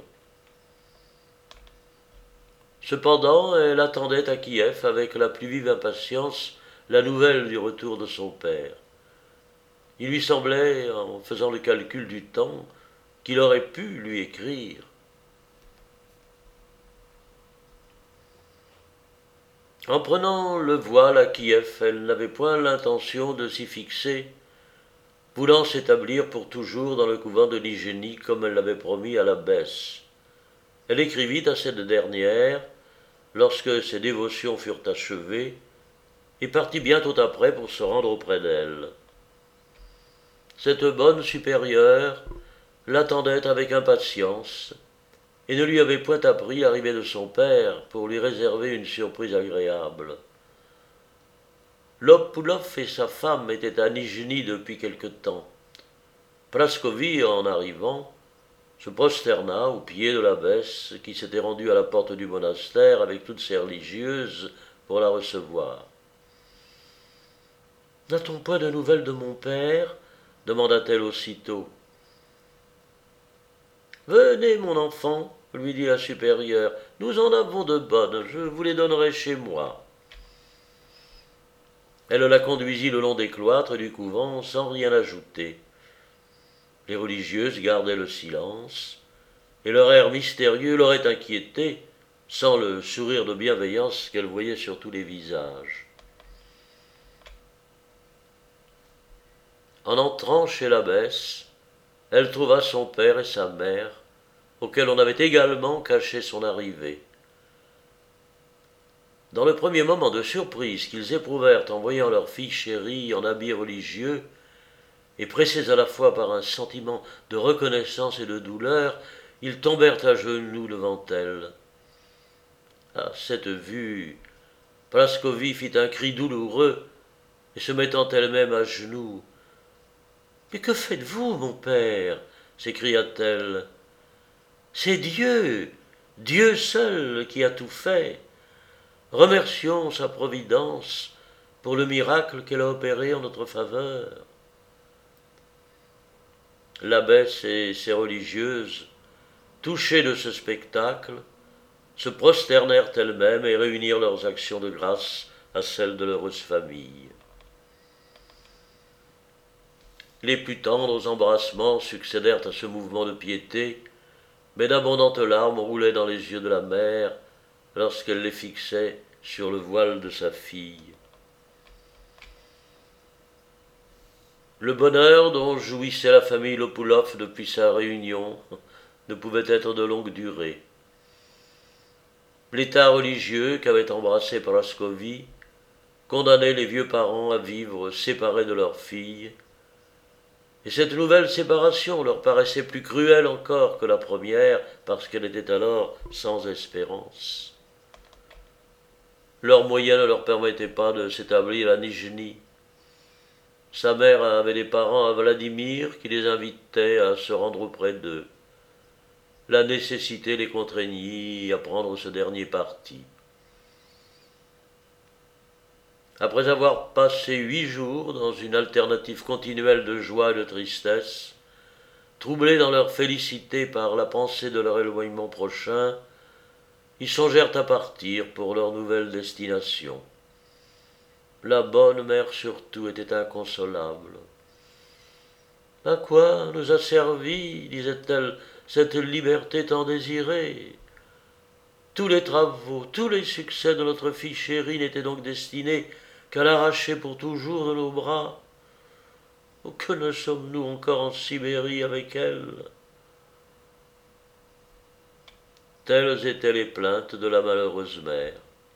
Cependant, elle attendait à Kiev avec la plus vive impatience la nouvelle du retour de son père. Il lui semblait, en faisant le calcul du temps, qu'il aurait pu lui écrire. En prenant le voile à Kiev, elle n'avait point l'intention de s'y fixer, voulant s'établir pour toujours dans le couvent de Nijni comme elle l'avait promis à l'abbesse. Elle écrivit à cette dernière, lorsque ses dévotions furent achevées, et partit bientôt après pour se rendre auprès d'elle. Cette bonne supérieure l'attendait avec impatience, et ne lui avait point appris l'arrivée de son père pour lui réserver une surprise agréable. Lopulov et sa femme étaient à Nijni depuis quelque temps. Prascovie, en arrivant, se prosterna aux pieds de l'abbesse qui s'était rendue à la porte du monastère avec toutes ses religieuses pour la recevoir. « N'a-t-on point de nouvelles de mon père » demanda-t-elle aussitôt. « Venez, mon enfant, lui dit la supérieure, nous en avons de bonnes, je vous les donnerai chez moi. Elle la conduisit le long des cloîtres du couvent sans rien ajouter. Les religieuses gardaient le silence, et leur air mystérieux l'aurait inquiétée, sans le sourire de bienveillance qu'elle voyait sur tous les visages. En entrant chez l'abbesse, elle trouva son père et sa mère, auxquels on avait également caché son arrivée. Dans le premier moment de surprise qu'ils éprouvèrent en voyant leur fille chérie en habits religieux, et pressés à la fois par un sentiment de reconnaissance et de douleur, ils tombèrent à genoux devant elle. À cette vue, Prascovie fit un cri douloureux, et se mettant elle-même à genoux, « Mais que faites-vous, mon père » s'écria-t-elle. « C'est Dieu, Dieu seul qui a tout fait. Remercions sa providence pour le miracle qu'elle a opéré en notre faveur. » L'abbesse et ses religieuses, touchées de ce spectacle, se prosternèrent elles-mêmes et réunirent leurs actions de grâce à celles de l'heureuse famille. Les plus tendres embrassements succédèrent à ce mouvement de piété, mais d'abondantes larmes roulaient dans les yeux de la mère lorsqu'elle les fixait sur le voile de sa fille. Le bonheur dont jouissait la famille Lopulov depuis sa réunion ne pouvait être de longue durée. L'état religieux qu'avait embrassé Prascovie condamnait les vieux parents à vivre séparés de leur fille, et cette nouvelle séparation leur paraissait plus cruelle encore que la première parce qu'elle était alors sans espérance. Leurs moyens ne leur permettaient pas de s'établir à Nijni. Sa mère avait des parents à Vladimir qui les invitaient à se rendre auprès d'eux. La nécessité les contraignit à prendre ce dernier parti. Après avoir passé 8 jours dans une alternative continuelle de joie et de tristesse, troublés dans leur félicité par la pensée de leur éloignement prochain, ils songèrent à partir pour leur nouvelle destination. La bonne mère surtout était inconsolable. À quoi nous a servi, disait-elle, cette liberté tant désirée? Tous les travaux, tous les succès de notre fille chérie n'étaient donc destinés qu'à l'arracher pour toujours de nos bras. Oh, que ne sommes-nous encore en Sibérie avec elle? Telles étaient les plaintes de la malheureuse mère.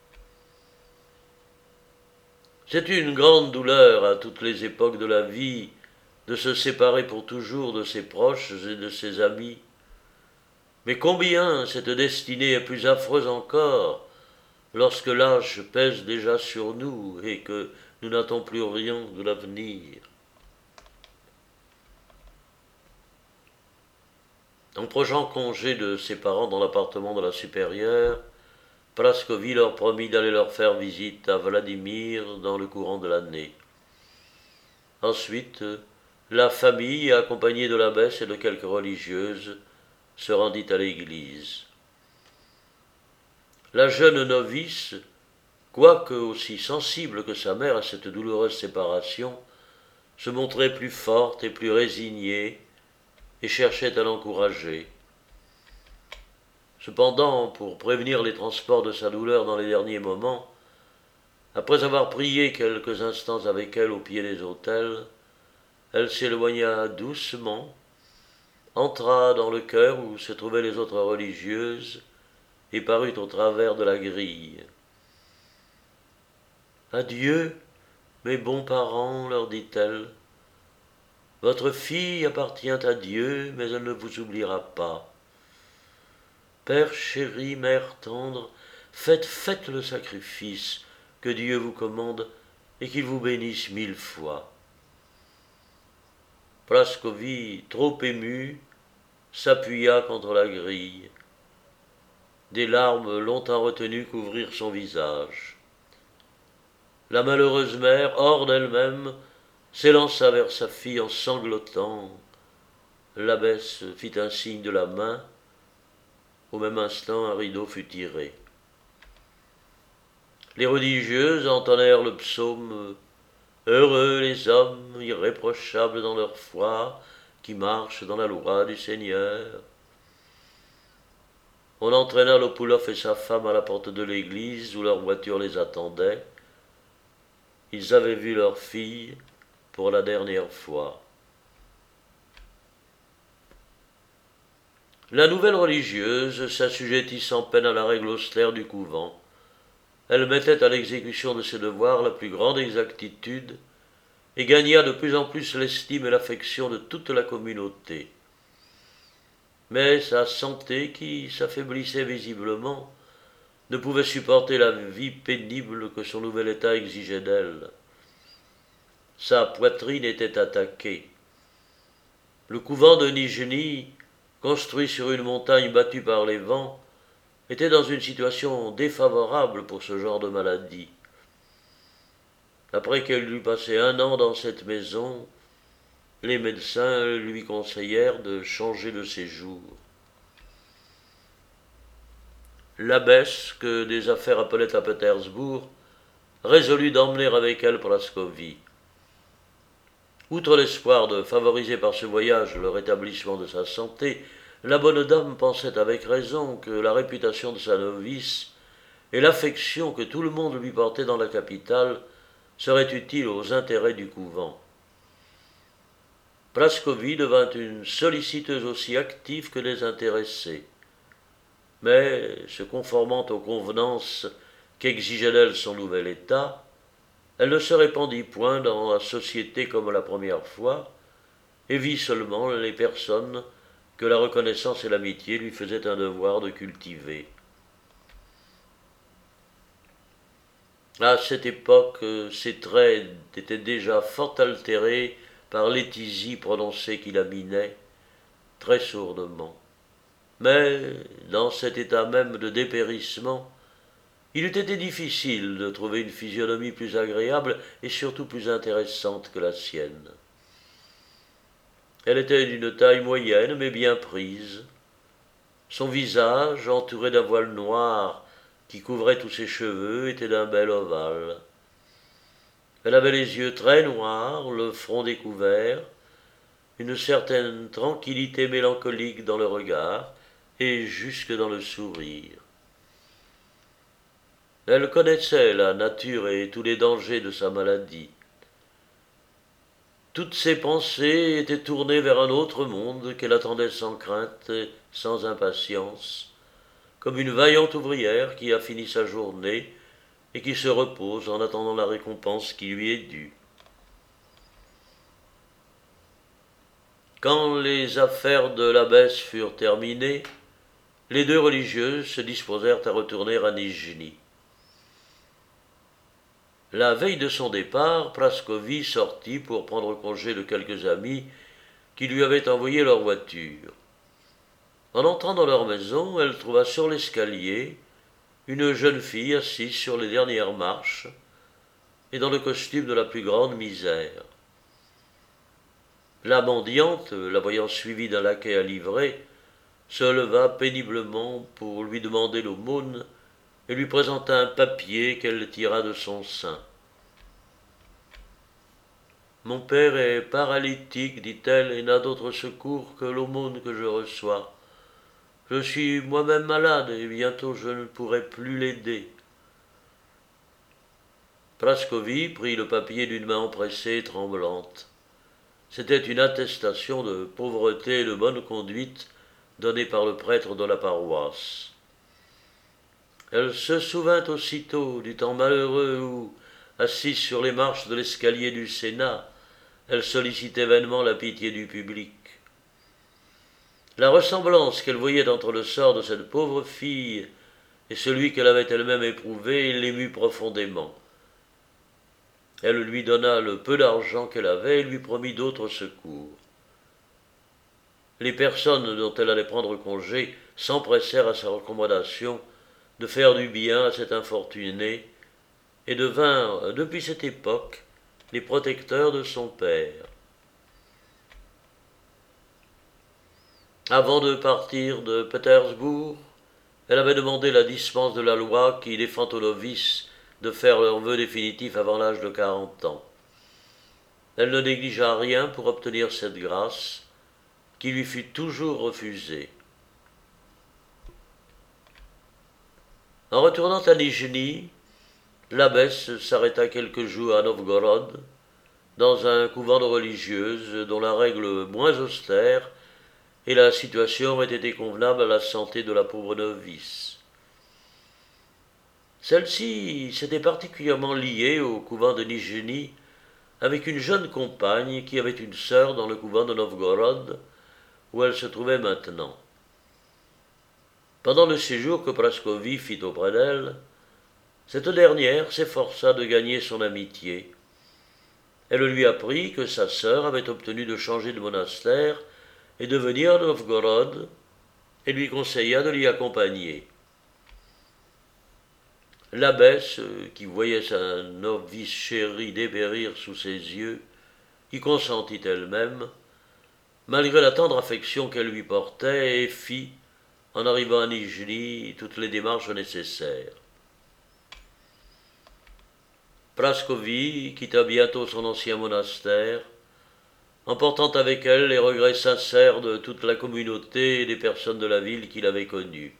C'est une grande douleur à toutes les époques de la vie de se séparer pour toujours de ses proches et de ses amis. Mais combien cette destinée est plus affreuse encore lorsque l'âge pèse déjà sur nous et que nous n'attendons plus rien de l'avenir. En prenant congé de ses parents dans l'appartement de la supérieure, Praskovie leur promit d'aller leur faire visite à Vladimir dans le courant de l'année. Ensuite, la famille, accompagnée de l'abbesse et de quelques religieuses, se rendit à l'église. La jeune novice, quoique aussi sensible que sa mère à cette douloureuse séparation, se montrait plus forte et plus résignée et cherchait à l'encourager. Cependant, pour prévenir les transports de sa douleur dans les derniers moments, après avoir prié quelques instants avec elle au pied des autels, elle s'éloigna doucement, entra dans le chœur où se trouvaient les autres religieuses et parut au travers de la grille. « Adieu, mes bons parents, leur dit-elle. Votre fille appartient à Dieu, mais elle ne vous oubliera pas. Père chéri, mère tendre, faites le sacrifice que Dieu vous commande et qu'il vous bénisse 1000 fois. » Praskovie, trop émue, s'appuya contre la grille. Des larmes longtemps retenues couvrirent son visage. La malheureuse mère, hors d'elle-même, s'élança vers sa fille en sanglotant. L'abbesse fit un signe de la main. Au même instant, un rideau fut tiré. Les religieuses entonnèrent le psaume « Heureux les hommes irréprochables dans leur foi, qui marchent dans la loi du Seigneur. » On entraîna Lopulov et sa femme à la porte de l'église où leur voiture les attendait. Ils avaient vu leur fille pour la dernière fois. La nouvelle religieuse s'assujettit sans peine à la règle austère du couvent. Elle mettait à l'exécution de ses devoirs la plus grande exactitude et gagna de plus en plus l'estime et l'affection de toute la communauté. Mais sa santé, qui s'affaiblissait visiblement, ne pouvait supporter la vie pénible que son nouvel état exigeait d'elle. Sa poitrine était attaquée. Le couvent de Nijni, construit sur une montagne battue par les vents, était dans une situation défavorable pour ce genre de maladie. Après qu'elle eut passé 1 an dans cette maison, les médecins lui conseillèrent de changer de séjour. L'abbesse, que des affaires appelaient à Pétersbourg, résolut d'emmener avec elle Praskovie. Outre l'espoir de favoriser par ce voyage le rétablissement de sa santé, la bonne dame pensait avec raison que la réputation de sa novice et l'affection que tout le monde lui portait dans la capitale seraient utiles aux intérêts du couvent. Praskovie devint une solliciteuse aussi active que désintéressée. Mais, se conformant aux convenances qu'exigeait d'elle son nouvel état, elle ne se répandit point dans la société comme la première fois, et vit seulement les personnes que la reconnaissance et l'amitié lui faisaient un devoir de cultiver. À cette époque, ses traits étaient déjà fort altérés par l'étisie prononcée qui la minait, très sourdement. Mais, dans cet état même de dépérissement, il eût été difficile de trouver une physionomie plus agréable et surtout plus intéressante que la sienne. Elle était d'une taille moyenne mais bien prise. Son visage, entouré d'un voile noir qui couvrait tous ses cheveux, était d'un bel ovale. Elle avait les yeux très noirs, le front découvert, une certaine tranquillité mélancolique dans le regard et jusque dans le sourire. Elle connaissait la nature et tous les dangers de sa maladie. Toutes ses pensées étaient tournées vers un autre monde qu'elle attendait sans crainte et sans impatience, comme une vaillante ouvrière qui a fini sa journée et qui se repose en attendant la récompense qui lui est due. Quand les affaires de l'abbesse furent terminées, les deux religieuses se disposèrent à retourner à Nijni. La veille de son départ, Praskovy sortit pour prendre congé de quelques amis qui lui avaient envoyé leur voiture. En entrant dans leur maison, elle trouva sur l'escalier une jeune fille assise sur les dernières marches et dans le costume de la plus grande misère. La mendiante, la voyant suivie d'un laquais à livrer, se leva péniblement pour lui demander l'aumône et lui présenta un papier qu'elle tira de son sein. « Mon père est paralytique, dit-elle, et n'a d'autre secours que l'aumône que je reçois. Je suis moi-même malade et bientôt je ne pourrai plus l'aider. » Praskovy prit le papier d'une main empressée et tremblante. C'était une attestation de pauvreté et de bonne conduite donnée par le prêtre de la paroisse. Elle se souvint aussitôt du temps malheureux où, assise sur les marches de l'escalier du Sénat, elle sollicitait vainement la pitié du public. La ressemblance qu'elle voyait entre le sort de cette pauvre fille et celui qu'elle avait elle-même éprouvé l'émut profondément. Elle lui donna le peu d'argent qu'elle avait et lui promit d'autres secours. Les personnes dont elle allait prendre congé s'empressèrent à sa recommandation de faire du bien à cet infortuné et devinrent, depuis cette époque, les protecteurs de son père. Avant de partir de Pétersbourg, elle avait demandé la dispense de la loi qui défend aux novices de faire leur vœu définitif avant l'âge de 40 ans. Elle ne négligea rien pour obtenir cette grâce, qui lui fut toujours refusée. En retournant à Nijni, l'abbesse s'arrêta quelques jours à Novgorod, dans un couvent de religieuses dont la règle moins austère et la situation avait été convenable à la santé de la pauvre novice. Celle-ci s'était particulièrement liée au couvent de Nijni avec une jeune compagne qui avait une sœur dans le couvent de Novgorod, où elle se trouvait maintenant. Pendant le séjour que Praskovy fit auprès d'elle, cette dernière s'efforça de gagner son amitié. Elle lui apprit que sa sœur avait obtenu de changer de monastère et de venir à Novgorod, et lui conseilla de l'y accompagner. L'abbesse, qui voyait sa novice chérie dépérir sous ses yeux, y consentit elle-même, malgré la tendre affection qu'elle lui portait, et fit, en arrivant à Nijni, toutes les démarches nécessaires. Praskovy quitta bientôt son ancien monastère, emportant avec elle les regrets sincères de toute la communauté et des personnes de la ville qui l'avaient connue.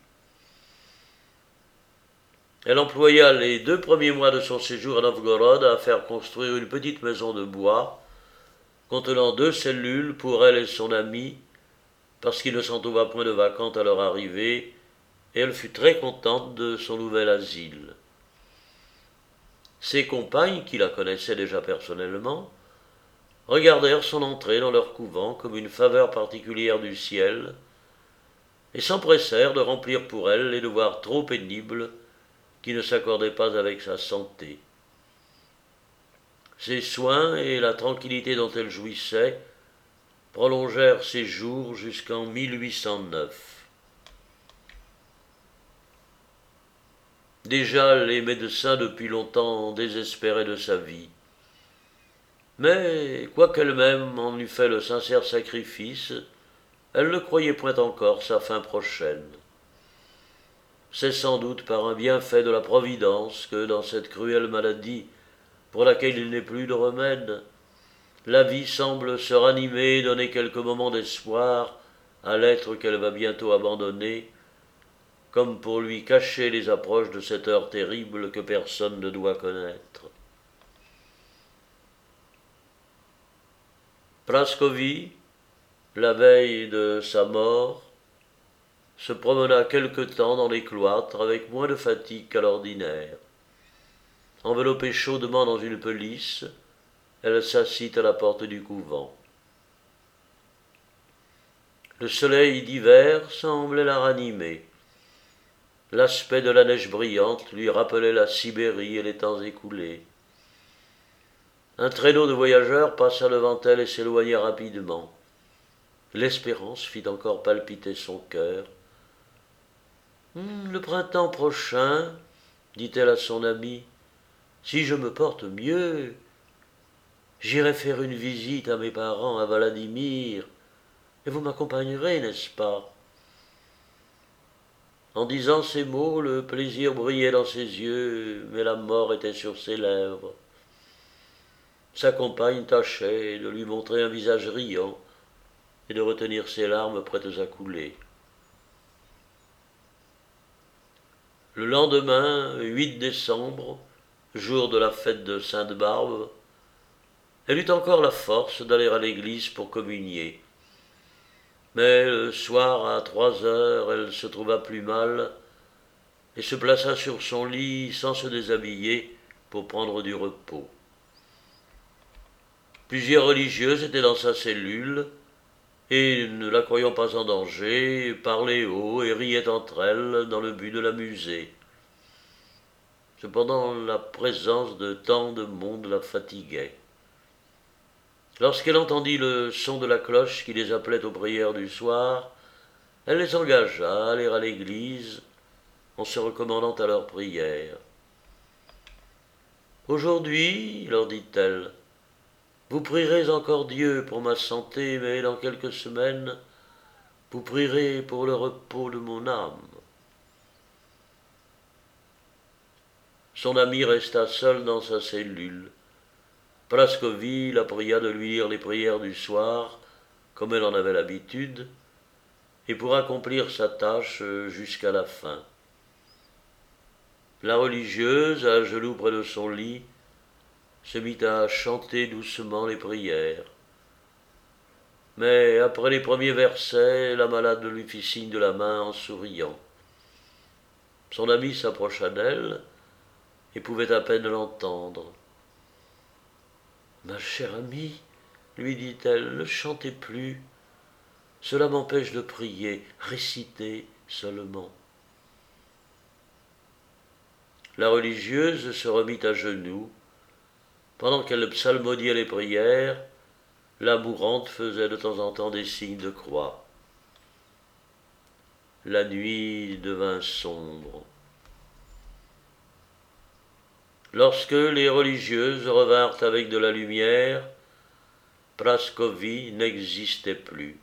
Elle employa les 2 premiers mois de son séjour à Novgorod à faire construire une petite maison de bois, contenant 2 cellules pour elle et son amie, parce qu'il ne s'en trouva point de vacantes à leur arrivée, et elle fut très contente de son nouvel asile. Ses compagnes, qui la connaissaient déjà personnellement, regardèrent son entrée dans leur couvent comme une faveur particulière du ciel, et s'empressèrent de remplir pour elle les devoirs trop pénibles qui ne s'accordaient pas avec sa santé. Ses soins et la tranquillité dont elle jouissait prolongèrent ses jours jusqu'en 1809. Déjà les médecins depuis longtemps désespéraient de sa vie. Mais, quoiqu'elle-même en eût fait le sincère sacrifice, elle ne croyait point encore sa fin prochaine. C'est sans doute par un bienfait de la Providence que, dans cette cruelle maladie, pour laquelle il n'est plus de remède. La vie semble se ranimer et donner quelques moments d'espoir à l'être qu'elle va bientôt abandonner, comme pour lui cacher les approches de cette heure terrible que personne ne doit connaître. Praskovie, la veille de sa mort, se promena quelque temps dans les cloîtres avec moins de fatigue qu'à l'ordinaire. Enveloppée chaudement dans une pelisse, elle s'assit à la porte du couvent. Le soleil d'hiver semblait la ranimer. L'aspect de la neige brillante lui rappelait la Sibérie et les temps écoulés. Un traîneau de voyageurs passa devant elle et s'éloigna rapidement. L'espérance fit encore palpiter son cœur. Le printemps prochain, dit-elle à son ami, si je me porte mieux, j'irai faire une visite à mes parents à Vladimir, et vous m'accompagnerez, n'est-ce pas? En disant ces mots, le plaisir brillait dans ses yeux, mais la mort était sur ses lèvres. Sa compagne tâchait de lui montrer un visage riant et de retenir ses larmes prêtes à couler. Le lendemain, 8 décembre, jour de la fête de Sainte-Barbe, elle eut encore la force d'aller à l'église pour communier. Mais le soir, à 3 heures, elle se trouva plus mal et se plaça sur son lit sans se déshabiller pour prendre du repos. Plusieurs religieuses étaient dans sa cellule et, ne la croyant pas en danger, parlaient haut et riaient entre elles dans le but de l'amuser. Cependant, la présence de tant de monde la fatiguait. Lorsqu'elle entendit le son de la cloche qui les appelait aux prières du soir, elle les engagea à aller à l'église en se recommandant à leurs prières. « Aujourd'hui, leur dit-elle, vous prierez encore Dieu pour ma santé, mais dans quelques semaines, vous prierez pour le repos de mon âme. » Son ami resta seul dans sa cellule. Praskovie la pria de lui lire les prières du soir, comme elle en avait l'habitude, et pour accomplir sa tâche jusqu'à la fin. La religieuse, à genoux près de son lit, se mit à chanter doucement les prières. Mais après les premiers versets, la malade lui fit signe de la main en souriant. Son ami s'approcha d'elle et pouvait à peine l'entendre. « Ma chère amie, lui dit-elle, ne chantez plus. Cela m'empêche de prier, récitez seulement. » La religieuse se remit à genoux. Pendant qu'elle psalmodiait les prières, la mourante faisait de temps en temps des signes de croix. La nuit devint sombre. Lorsque les religieuses revinrent avec de la lumière, Praskovie n'existait plus.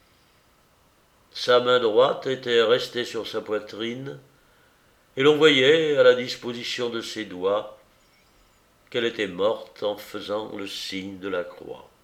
Sa main droite était restée sur sa poitrine, et l'on voyait, à la disposition de ses doigts, qu'elle était morte en faisant le signe de la croix.